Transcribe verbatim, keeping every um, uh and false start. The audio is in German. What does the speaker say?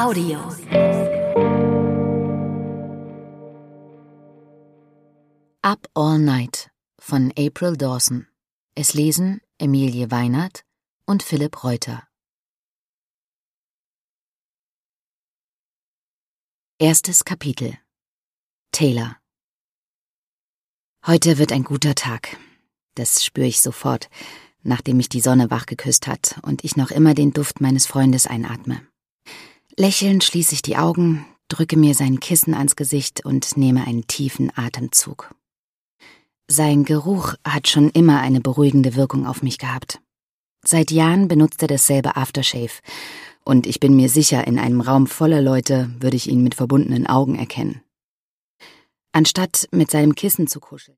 Audio. Up All Night von April Dawson. Es lesen Emilie Weinert und Philipp Reuter. Erstes Kapitel. Taylor. Heute wird ein guter Tag. Das spüre ich sofort, nachdem mich die Sonne wach geküsst hat und ich noch immer den Duft meines Freundes einatme. Lächelnd schließe ich die Augen, drücke mir sein Kissen ans Gesicht und nehme einen tiefen Atemzug. Sein Geruch hat schon immer eine beruhigende Wirkung auf mich gehabt. Seit Jahren benutzt er dasselbe Aftershave und ich bin mir sicher, in einem Raum voller Leute würde ich ihn mit verbundenen Augen erkennen. Anstatt mit seinem Kissen zu kuscheln,